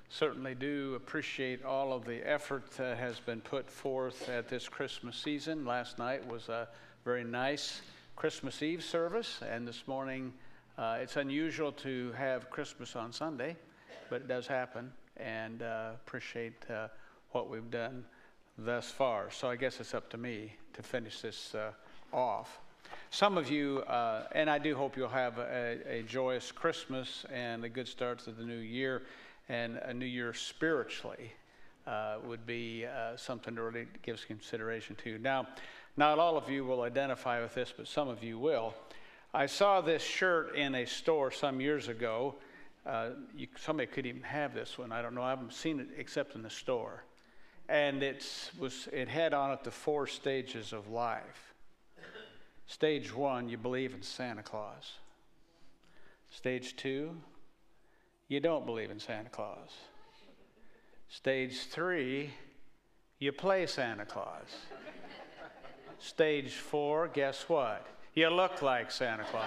Certainly do appreciate all of the effort that has been put forth at this Christmas season. Last night was a very nice Christmas Eve service, and this morning it's unusual to have Christmas on Sunday, but it does happen, and appreciate what we've done thus far. So I guess it's up to me to finish this off. Some of you, and I do hope you'll have a joyous Christmas and a good start to the new year. And a new year spiritually would be something to really give consideration to. Now, not all of you will identify with this, but some of you will. I saw this shirt in a store some years ago. Somebody could even have this one. I don't know. I haven't seen it except in the store. And it had on it the 4 stages of life. Stage 1, you believe in Santa Claus. Stage 2, you don't believe in Santa Claus. Stage 3, you play Santa Claus. Stage 4, guess what? You look like Santa Claus.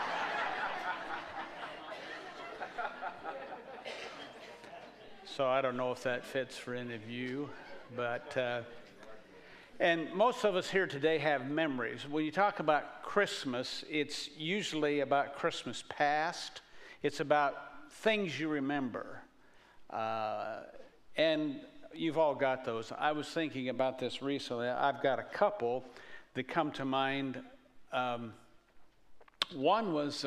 So I don't know if that fits for any of you, but and most of us here today have memories. When you talk about Christmas, it's usually about Christmas past. It's about things you remember, and you've all got those. I was thinking about this recently. I've got a couple that come to mind. One was,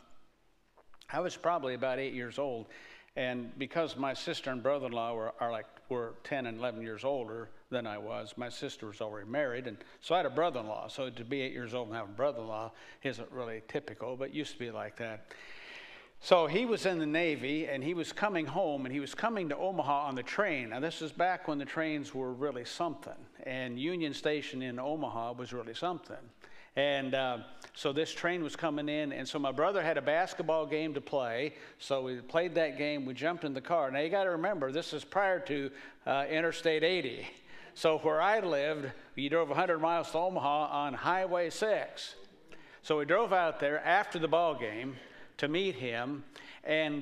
I was probably about 8 years old, and because my sister and brother-in-law were 10 and 11 years older than I was, my sister was already married, and so I had a brother-in-law. So to be 8 years old and have a brother-in-law isn't really typical, but it used to be like that. So he was in the Navy, and he was coming home, and he was coming to Omaha on the train. Now, this is back when the trains were really something, and Union Station in Omaha was really something. And so this train was coming in, and so my brother had a basketball game to play, so we played that game. We jumped in the car. Now, you got to remember, this is prior to Interstate 80. So where I lived, you drove 100 miles to Omaha on Highway 6. So we drove out there after the ball game to meet him, and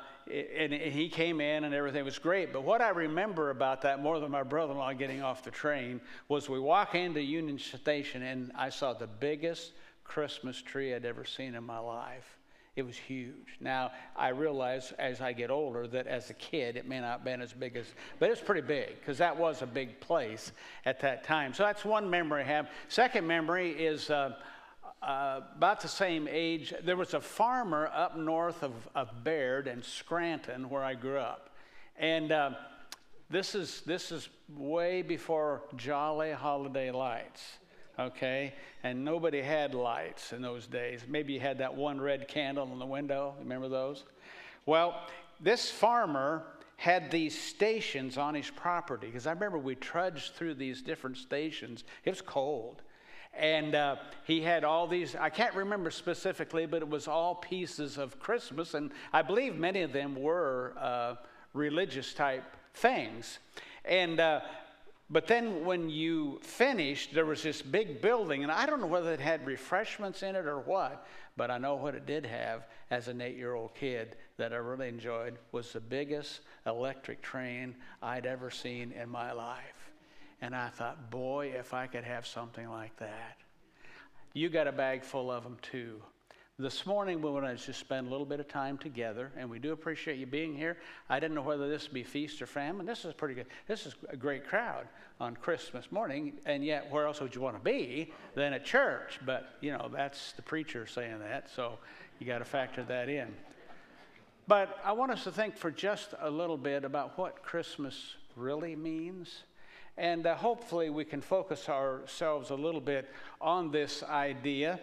he came in and everything was great. But what I remember about that more than my brother-in-law getting off the train was we walk into Union Station, and I saw the biggest Christmas tree I'd ever seen in my life. It was huge. Now, I realize as I get older that as a kid it may not have been as big as, but it's pretty big because that was a big place at that time. So that's one memory I have. Second memory is about the same age. There was a farmer up north of Baird and Scranton where I grew up. And this is way before Jolly Holiday Lights, okay? And nobody had lights in those days. Maybe you had that one red candle in the window. Remember those? Well, this farmer had these stations on his property, because I remember we trudged through these different stations. It was cold. And he had all these, I can't remember specifically, but it was all pieces of Christmas. And I believe many of them were religious type things. And but then when you finished, there was this big building. And I don't know whether it had refreshments in it or what, but I know what it did have as an 8-year-old kid that I really enjoyed was the biggest electric train I'd ever seen in my life. And I thought, boy, if I could have something like that. You got a bag full of them, too. This morning, we want to just spend a little bit of time together, and we do appreciate you being here. I didn't know whether this would be feast or famine. This is pretty good. This is a great crowd on Christmas morning, and yet where else would you want to be than at church? But, you know, that's the preacher saying that, so you got to factor that in. But I want us to think for just a little bit about what Christmas really means. And hopefully we can focus ourselves a little bit on this idea.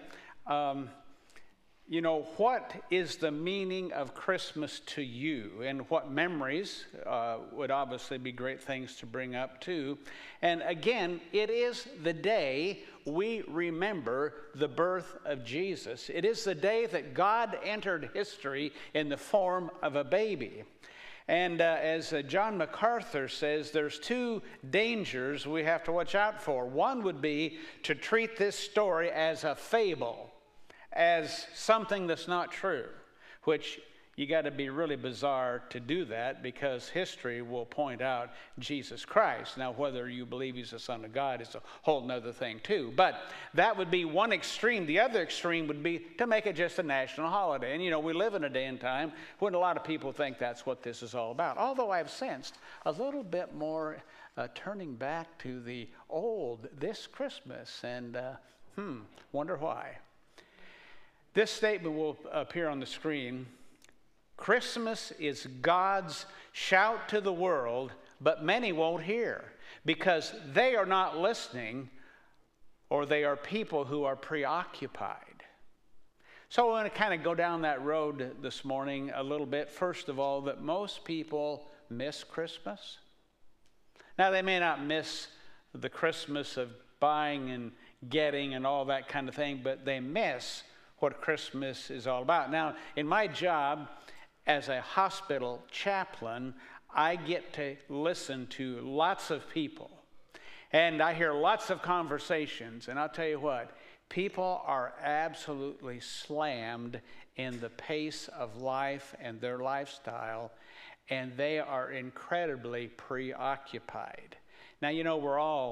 You know, what is the meaning of Christmas to you? And what memories would obviously be great things to bring up too. And again, it is the day we remember the birth of Jesus. It is the day that God entered history in the form of a baby. And as John MacArthur says, there's 2 dangers we have to watch out for. One would be to treat this story as a fable, as something that's not true, which you got to be really bizarre to do that, because history will point out Jesus Christ. Now, whether you believe he's the Son of God is a whole nother thing too. But that would be one extreme. The other extreme would be to make it just a national holiday. And you know, we live in a day and time when a lot of people think that's what this is all about. Although I've sensed a little bit more turning back to the old this Christmas, and wonder why. This statement will appear on the screen. Christmas is God's shout to the world, but many won't hear because they are not listening, or they are people who are preoccupied. So I want to kind of go down that road this morning a little bit. First of all, that most people miss Christmas. Now, they may not miss the Christmas of buying and getting and all that kind of thing, but they miss what Christmas is all about. Now, in my job as a hospital chaplain, I get to listen to lots of people, and I hear lots of conversations, and I'll tell you what, people are absolutely slammed in the pace of life and their lifestyle, and they are incredibly preoccupied. Now, you know,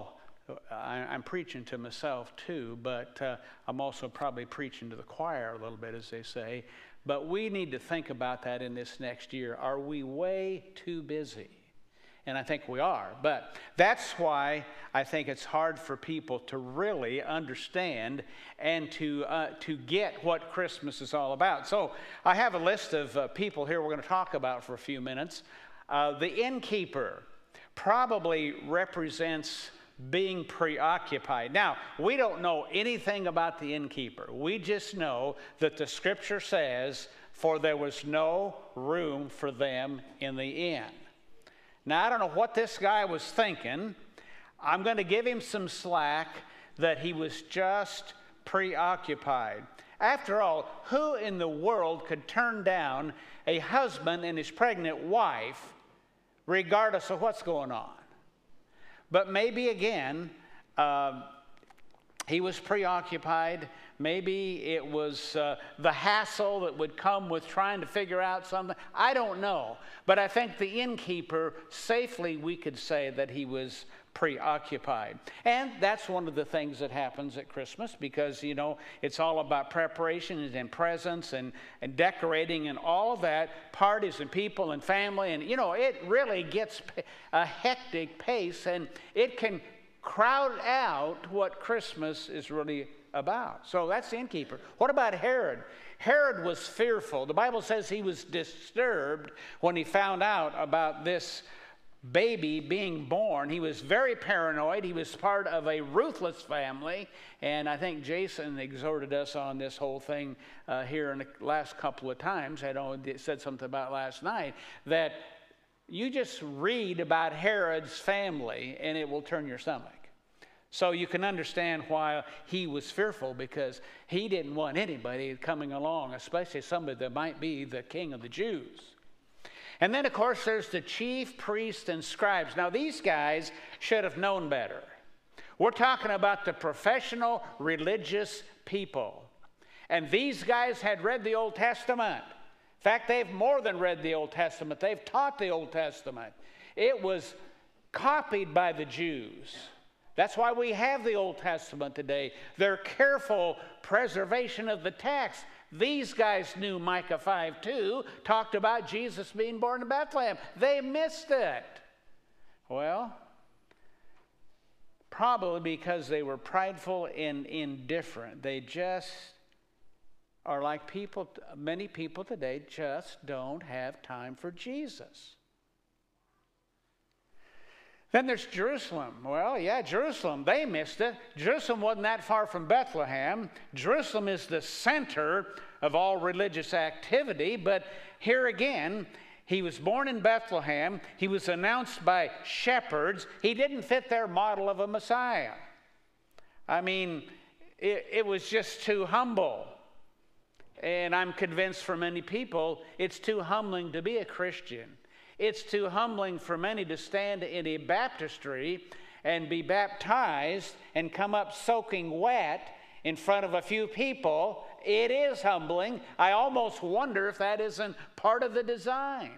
I'm preaching to myself too, but I'm also probably preaching to the choir a little bit, as they say. But we need to think about that in this next year. Are we way too busy? And I think we are. But that's why I think it's hard for people to really understand and to get what Christmas is all about. So I have a list of people here we're going to talk about for a few minutes. The innkeeper probably represents being preoccupied. Now, we don't know anything about the innkeeper. We just know that the scripture says, "For there was no room for them in the inn." Now, I don't know what this guy was thinking. I'm going to give him some slack that he was just preoccupied. After all, who in the world could turn down a husband and his pregnant wife regardless of what's going on? But maybe, again, he was preoccupied. Maybe it was the hassle that would come with trying to figure out something. I don't know. But I think the innkeeper, safely we could say that he was preoccupied. And that's one of the things that happens at Christmas, because, you know, it's all about preparations and presents and decorating and all of that, parties and people and family. And, you know, it really gets a hectic pace, and it can crowd out what Christmas is really about. So that's the innkeeper. What about Herod? Herod was fearful. The Bible says he was disturbed when he found out about this baby being born. He was very paranoid. He was part of a ruthless family, and I think Jason exhorted us on this whole thing here in the last couple of times. I know he said something about last night, that you just read about Herod's family and it will turn your stomach. So you can understand why he was fearful, because he didn't want anybody coming along, especially somebody that might be the king of the Jews. And then, of course, there's the chief priests and scribes. Now, these guys should have known better. We're talking about the professional religious people. And these guys had read the Old Testament. In fact, they've more than read the Old Testament. They've taught the Old Testament. It was copied by the Jews. That's why we have the Old Testament today. Their careful preservation of the text. These guys knew Micah 5:2, talked about Jesus being born in Bethlehem. They missed it. Well, probably because they were prideful and indifferent. They just are like people, many people today just don't have time for Jesus. Then there's Jerusalem. Well, yeah, Jerusalem, they missed it. Jerusalem wasn't that far from Bethlehem. Jerusalem is the center of all religious activity, but here again, he was born in Bethlehem. He was announced by shepherds. He didn't fit their model of a Messiah. I mean, it was just too humble. And I'm convinced for many people, it's too humbling to be a Christian. It's too humbling for many to stand in a baptistry and be baptized and come up soaking wet in front of a few people it is humbling. I almost wonder if that isn't part of the design.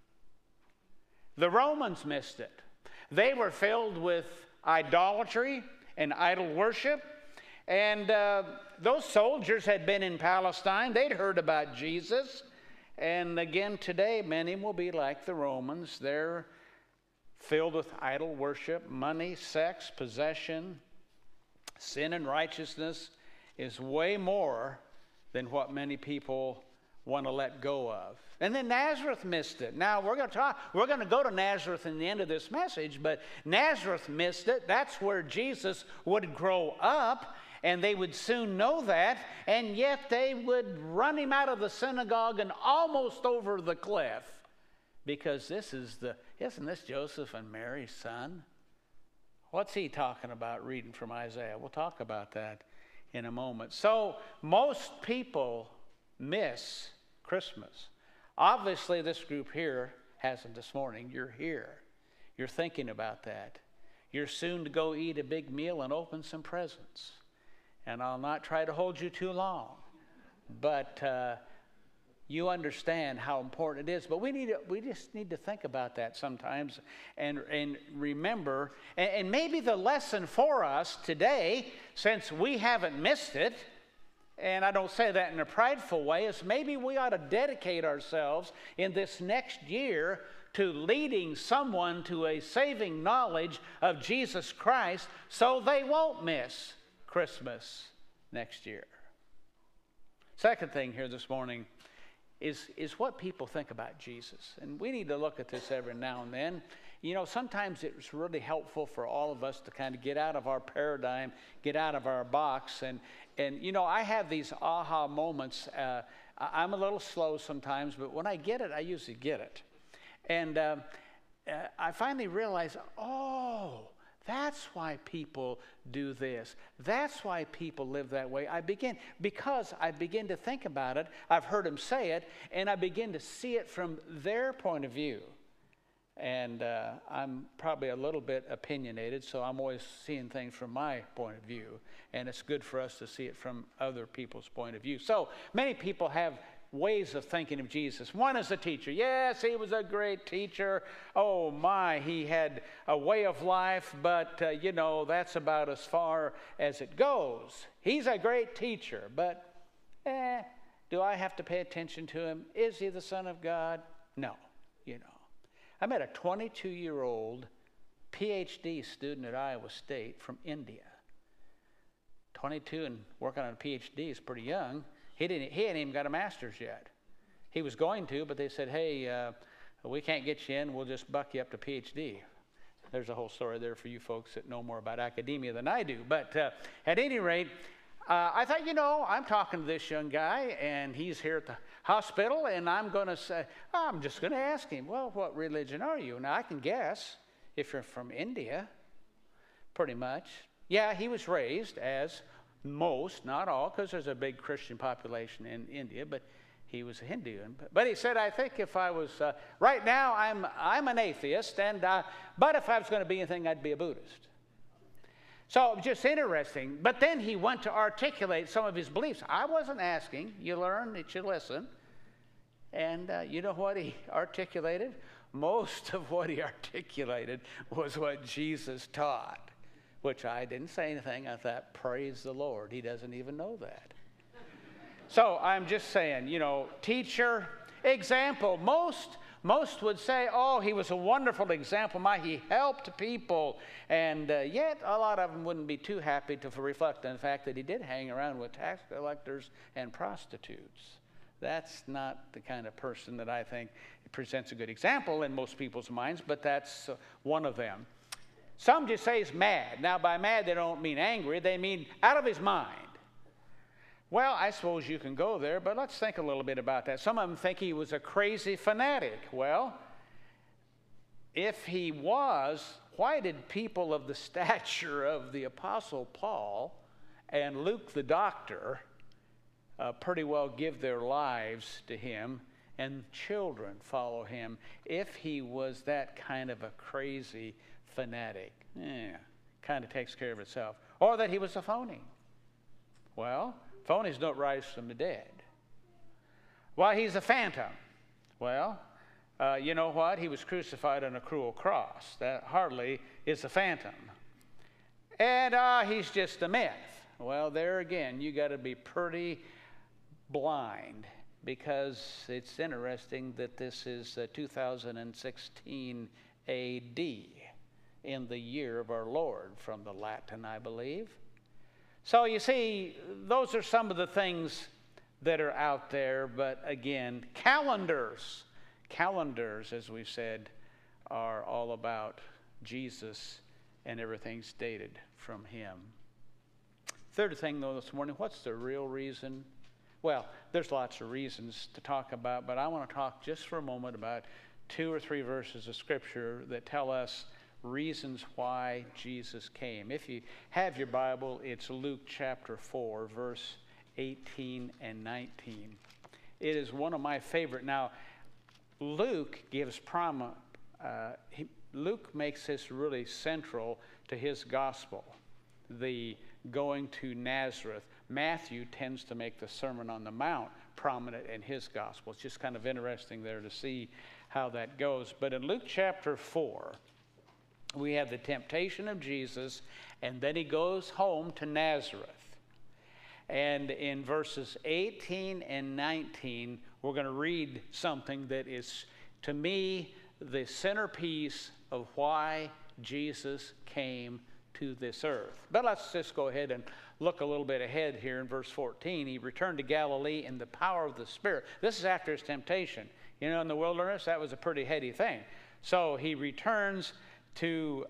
The Romans missed it. They were filled with idolatry and idol worship. And those soldiers had been in Palestine. They'd heard about Jesus. And again today, many will be like the Romans. They're filled with idol worship, money, sex, possession. Sin and righteousness is way more than what many people want to let go of. And then Nazareth missed it. Now we're going to go to Nazareth in the end of this message, but Nazareth missed it. That's where Jesus would grow up, and they would soon know that, and yet they would run him out of the synagogue and almost over the cliff, because isn't this Joseph and Mary's son? What's he talking about reading from Isaiah? We'll talk about that in a moment. So most people miss Christmas. Obviously, this group here hasn't this morning. You're here. You're thinking about that. You're soon to go eat a big meal and open some presents. And I'll not try to hold you too long. But you understand how important it is. But we just need to think about that sometimes and remember. And maybe the lesson for us today, since we haven't missed it, and I don't say that in a prideful way, is maybe we ought to dedicate ourselves in this next year to leading someone to a saving knowledge of Jesus Christ so they won't miss Christmas next year. Second thing here this morning is what people think about Jesus. And we need to look at this every now and then. You know, sometimes it's really helpful for all of us to kind of get out of our paradigm, get out of our box. And you know, I have these aha moments. I'm a little slow sometimes, but when I get it, I usually get it. And I finally realized, oh, that's why people do this. That's why people live that way. Because I begin to think about it, I've heard them say it, and I begin to see it from their point of view. And I'm probably a little bit opinionated, so I'm always seeing things from my point of view. And it's good for us to see it from other people's point of view. So many people have ways of thinking of Jesus. One is a teacher. Yes, he was a great teacher. Oh my, he had a way of life, but you know, that's about as far as it goes. He's a great teacher, but do I have to pay attention to him? Is he the Son of God? No, you know. I met a 22-year-old PhD student at Iowa State from India. 22 and working on a PhD is pretty young. He hadn't even got a master's yet. He was going to, but they said, hey, we can't get you in. We'll just buck you up to PhD. There's a whole story there for you folks that know more about academia than I do. But at any rate, I thought, you know, I'm talking to this young guy, and he's here at the hospital, and I'm just going to ask him, well, what religion are you? Now, I can guess if you're from India, pretty much. Yeah, he was raised as most, not all, because there's a big Christian population in India, but he was a Hindu. But he said, I think if I was, right now I'm an atheist, but if I was going to be anything, I'd be a Buddhist. So just interesting. But then he went to articulate some of his beliefs. I wasn't asking. You learn that you listen. And you know what he articulated? Most of what he articulated was what Jesus taught, which I didn't say anything. I thought, praise the Lord. He doesn't even know that. So I'm just saying, you know, teacher, example. Most would say, oh, he was a wonderful example. He helped people. And yet a lot of them wouldn't be too happy to reflect on the fact that he did hang around with tax collectors and prostitutes. That's not the kind of person that I think presents a good example in most people's minds, but that's one of them. Some just say he's mad. Now, by mad, they don't mean angry. They mean out of his mind. Well, I suppose you can go there, but let's think a little bit about that. Some of them think he was a crazy fanatic. Well, if he was, why did people of the stature of the Apostle Paul and Luke the doctor pretty well give their lives to him, and children follow him if he was that kind of a crazy fanatic? Kind of takes care of itself. Or that he was a phony. Well, Phonies don't rise from the dead. Why, he's a phantom. Well, you know what? He was crucified on a cruel cross. That hardly is a phantom. And he's just a myth. Well, there again, you got to be pretty blind, because it's interesting that this is 2016 A.D. in the year of our Lord, from the Latin, I believe. So you see, those are some of the things that are out there. But again, calendars, as we've said, are all about Jesus, and everything's dated from him. Third thing, though, this morning, what's the real reason? Well, there's lots of reasons to talk about, but I want to talk just for a moment about 2 or 3 verses of Scripture that tell us reasons why Jesus came. If you have your Bible, it's Luke chapter 4, verse 18 and 19. It is one of my favorite. Now, Luke gives Luke makes this really central to his gospel, the going to Nazareth. Matthew tends to make the Sermon on the Mount prominent in his gospel. It's just kind of interesting there to see how that goes. But in Luke chapter 4, we have the temptation of Jesus, and then he goes home to Nazareth. And in verses 18 and 19, we're going to read something that is, to me, the centerpiece of why Jesus came to this earth. But let's just go ahead and look a little bit ahead here in verse 14. He returned to Galilee in the power of the Spirit. This is after his temptation. You know, in the wilderness, that was a pretty heady thing. So he returns to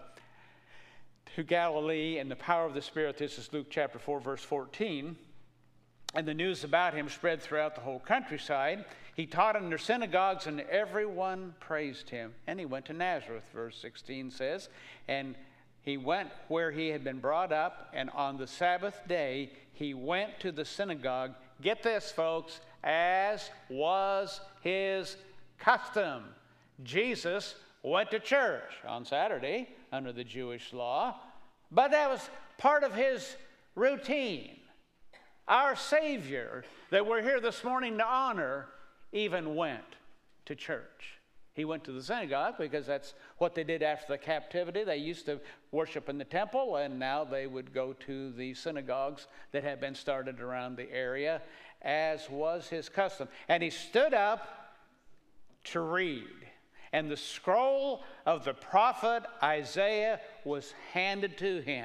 Galilee in the power of the Spirit. This is Luke chapter 4, verse 14. And the news about him spread throughout the whole countryside. He taught in their synagogues, and everyone praised him. And he went to Nazareth, verse 16 says. And he went where he had been brought up, and on the Sabbath day, he went to the synagogue. Get this, folks, as was his custom. Jesus went to church on Saturday under the Jewish law, but that was part of his routine. Our Savior that we're here this morning to honor even went to church. He went to the synagogue because that's what they did after the captivity. They used to worship in the temple, and now they would go to the synagogues that had been started around the area, as was his custom. And he stood up to read. And the scroll of the prophet Isaiah was handed to him.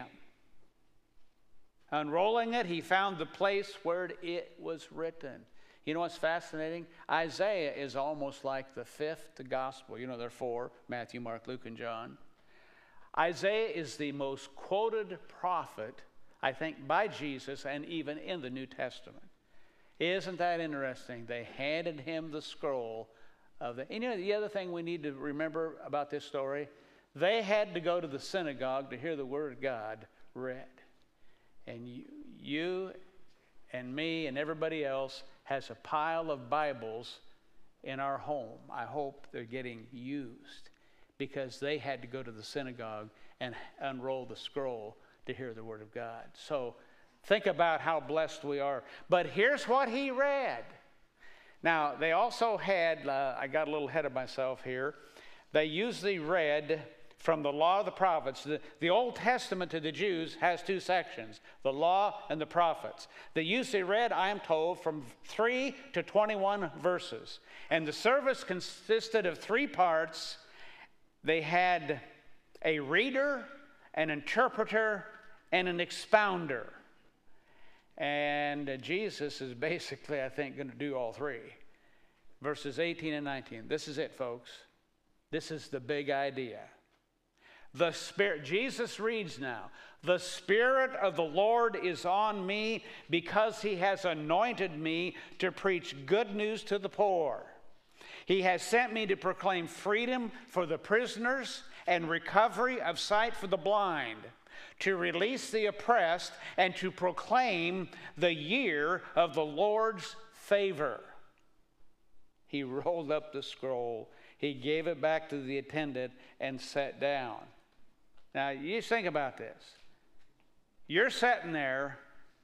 Unrolling it, he found the place where it was written. You know what's fascinating? Isaiah is almost like the fifth gospel. You know, there are 4, Matthew, Mark, Luke, and John. Isaiah is the most quoted prophet, I think, by Jesus and even in the New Testament. Isn't that interesting? They handed him the scroll of the... You know, the other thing we need to remember about this story, they had to go to the synagogue to hear the Word of God read. And you and me and everybody else has a pile of Bibles in our home. I hope they're getting used, because they had to go to the synagogue and unroll the scroll to hear the Word of God. So think about how blessed we are. But here's what he read. Now, they also had, I got a little ahead of myself here, they usually read from the law of the prophets. The Old Testament to the Jews has 2 sections, the law and the prophets. They usually read, I am told, from 3 to 21 verses. And the service consisted of 3 parts. They had a reader, an interpreter, and an expounder. And Jesus is basically, I think, going to do all 3. Verses 18 and 19. This is it, folks. This is the big idea. The Spirit, Jesus reads now, the Spirit of the Lord is on me, because he has anointed me to preach good news to the poor. He has sent me to proclaim freedom for the prisoners and recovery of sight for the blind, to release the oppressed, and to proclaim the year of the Lord's favor. He rolled up the scroll. He gave it back to the attendant and sat down. Now, you think about this. You're sitting there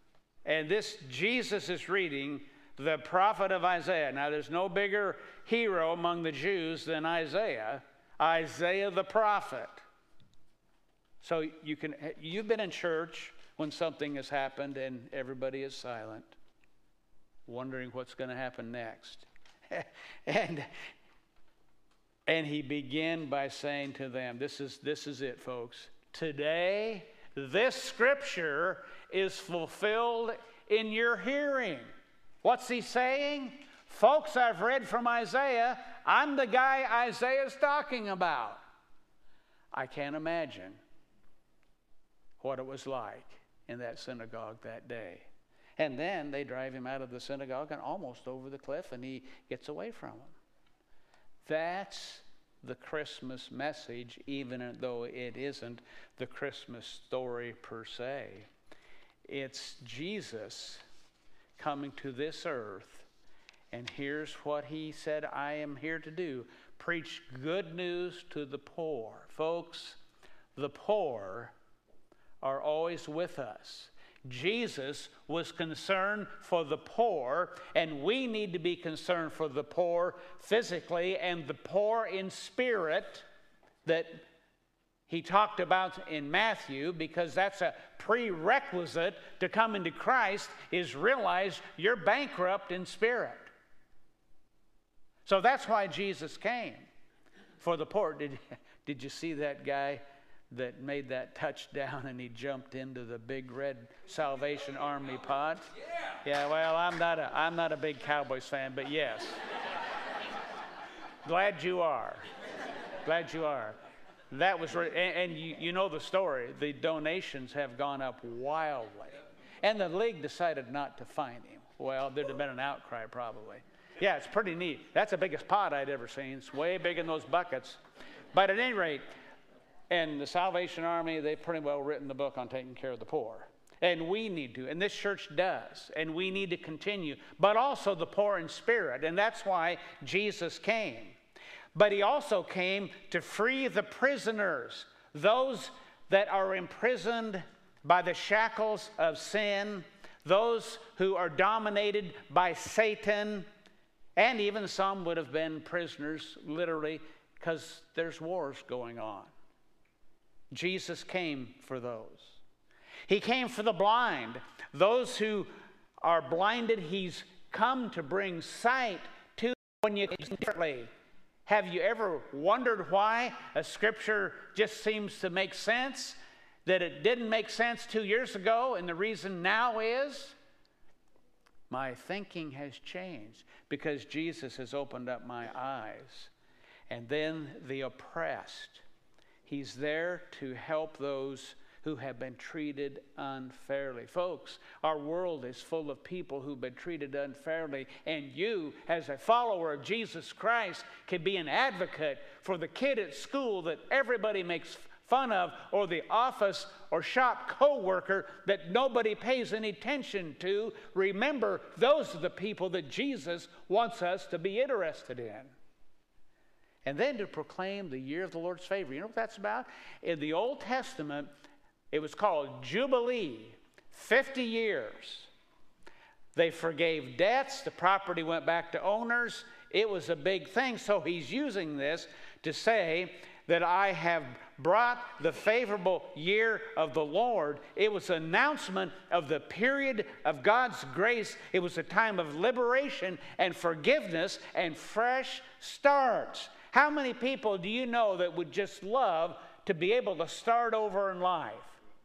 And this Jesus is reading the prophet of Isaiah. Now, there's no bigger hero among the Jews than Isaiah the prophet. So you've been in church when something has happened and everybody is silent, wondering what's going to happen next. and he began by saying to them, this is it, folks. Today, this scripture is fulfilled in your hearing. What's he saying? Folks, I've read from Isaiah. I'm the guy Isaiah's talking about. I can't imagine what it was like in that synagogue that day. And then they drive him out of the synagogue and almost over the cliff, and he gets away from them. That's the Christmas message, even though it isn't the Christmas story per se. It's Jesus coming to this earth, and here's what he said, I am here to do: preach good news to the poor. Folks, the poor are always with us. Jesus was concerned for the poor, and we need to be concerned for the poor physically and the poor in spirit that he talked about in Matthew, because that's a prerequisite to come into Christ, is realize you're bankrupt in spirit. So that's why Jesus came, for the poor. Did you see that guy that made that touchdown and he jumped into the big red Salvation Army pot? Yeah, well, I'm not a big Cowboys fan, but yes. Glad you are. Glad you are. That was right. And you know the story. The donations have gone up wildly. And the league decided not to fine him. Well, there'd have been an outcry probably. Yeah, it's pretty neat. That's the biggest pot I'd ever seen. It's way big in those buckets. But at any rate, and the Salvation Army, they've pretty well written the book on taking care of the poor. And we need to, and this church does, and we need to continue. But also the poor in spirit, and that's why Jesus came. But he also came to free the prisoners, those that are imprisoned by the shackles of sin, those who are dominated by Satan, and even some would have been prisoners, literally, because there's wars going on. Jesus came for those. He came for the blind, those who are blinded. He's come to bring sight to when you can differently. Have you ever wondered why a scripture just seems to make sense, that it didn't make sense 2 years ago, and the reason now is my thinking has changed because Jesus has opened up my eyes. And then the oppressed. He's there to help those who have been treated unfairly. Folks, our world is full of people who've been treated unfairly, and you, as a follower of Jesus Christ, can be an advocate for the kid at school that everybody makes fun of, or the office or shop co-worker that nobody pays any attention to. Remember, those are the people that Jesus wants us to be interested in. And then to proclaim the year of the Lord's favor. You know what that's about? In the Old Testament, it was called Jubilee, 50 years. They forgave debts. The property went back to owners. It was a big thing. So he's using this to say that I have brought the favorable year of the Lord. It was an announcement of the period of God's grace. It was a time of liberation and forgiveness and fresh starts. How many people do you know that would just love to be able to start over in life?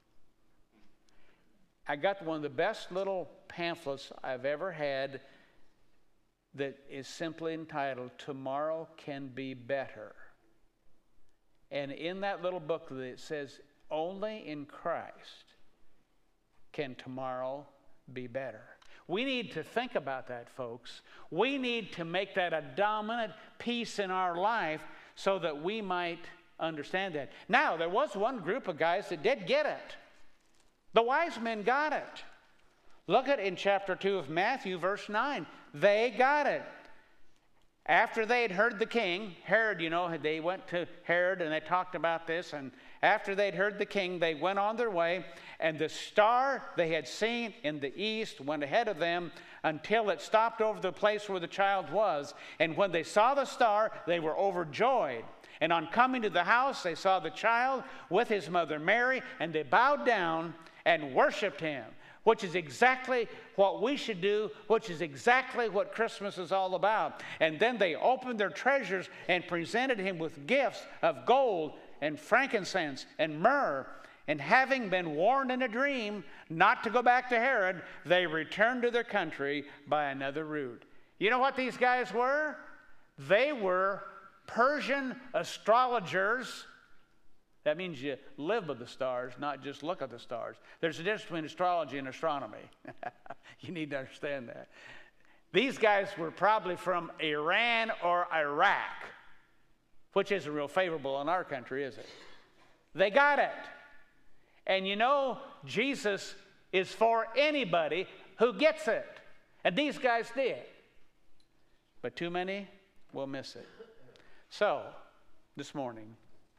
I got one of the best little pamphlets I've ever had that is simply entitled, Tomorrow Can Be Better. And in that little booklet it says, only in Christ can tomorrow be better. We need to think about that, folks. We need to make that a dominant piece in our life so that we might understand that. Now, there was one group of guys that did get it. The wise men got it. Look at in chapter 2 of Matthew, verse 9. They got it. after they had heard the king, Herod, you know, they went to Herod and they talked about this. And after they'd heard the king, they went on their way. And the star they had seen in the east went ahead of them until it stopped over the place where the child was. And when they saw the star, they were overjoyed. And on coming to the house, they saw the child with his mother Mary, and they bowed down and worshiped him, which is exactly what we should do, which is exactly what Christmas is all about. And then they opened their treasures and presented him with gifts of gold and frankincense and myrrh. And having been warned in a dream not to go back to Herod, they returned to their country by another route. You know what these guys were? They were Persian astrologers. That means you live by the stars, not just look at the stars. There's a difference between astrology and astronomy. You need to understand that. These guys were probably from Iran or Iraq, which isn't real favorable in our country, is it? They got it. And you know, Jesus is for anybody who gets it. And these guys did. But too many will miss it. So, this morning,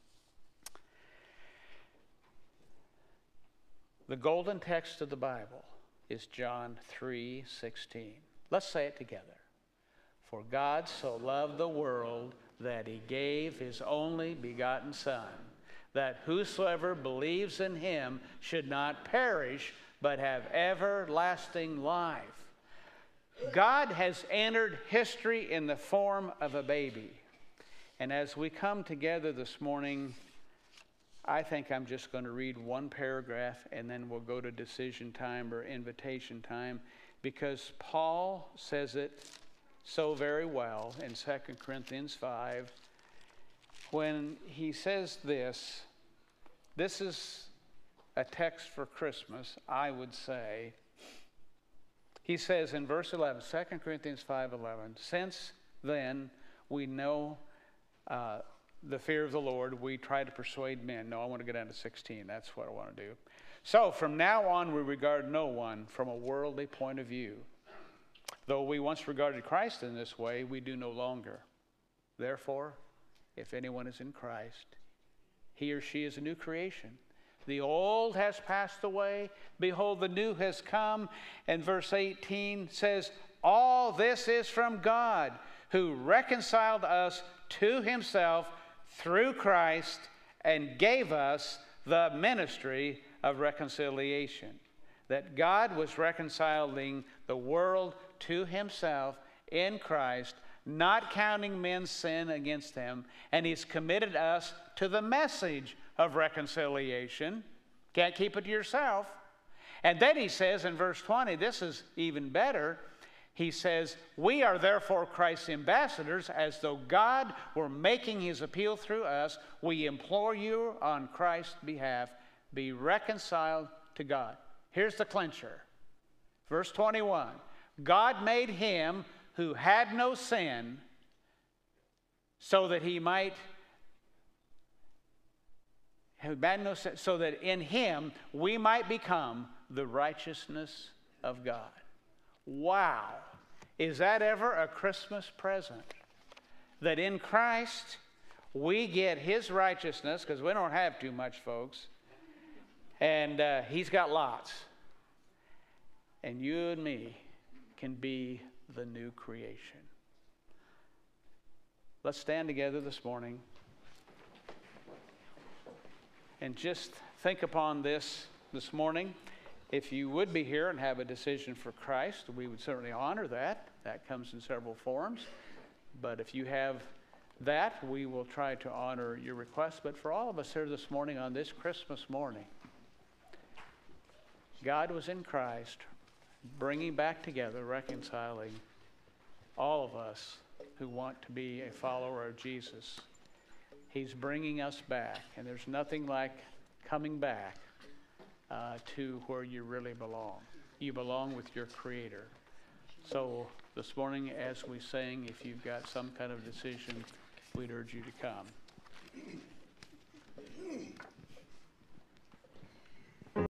the golden text of the Bible is John 3:16. Let's say it together. For God so loved the world that he gave his only begotten Son, that whosoever believes in him should not perish, but have everlasting life. God has entered history in the form of a baby. And as we come together this morning, I think I'm just going to read one paragraph and then we'll go to decision time or invitation time, because Paul says it so very well in 2 Corinthians 5 when he says this. This is a text for Christmas, I would say. He says in verse 11, 2 Corinthians 5:11, since then we know the fear of the Lord, we try to persuade men. No, I want to get down to 16. That's what I want to do. So from now on, we regard no one from a worldly point of view. Though we once regarded Christ in this way, we do no longer. Therefore, if anyone is in Christ, he or she is a new creation. The old has passed away. Behold, the new has come. And verse 18 says, all this is from God, who reconciled us to himself through Christ and gave us the ministry of reconciliation. That God was reconciling the world to himself in Christ, not counting men's sin against them, and he's committed us to the message of reconciliation. Can't keep it to yourself. And then he says in verse 20, this is even better. He says, we are therefore Christ's ambassadors, as though God were making his appeal through us. We implore you on Christ's behalf, be reconciled to God. Here's the clincher. Verse 21, God made him who had no sin so that he might have had no sin, so that in him we might become the righteousness of God. Wow. Is that ever a Christmas present? That in Christ we get his righteousness, because we don't have too much, folks. And he's got lots. And you and me can be the new creation. Let's stand together this morning and just think upon this morning. If you would be here and have a decision for Christ, we would certainly honor that. That comes in several forms. But if you have that, we will try to honor your request. But for all of us here this morning, on this Christmas morning, God was in Christ, bringing back together, reconciling all of us who want to be a follower of Jesus. He's bringing us back, and there's nothing like coming back to where you really belong. You belong with your Creator. So this morning as we sing, if you've got some kind of decision, we'd urge you to come.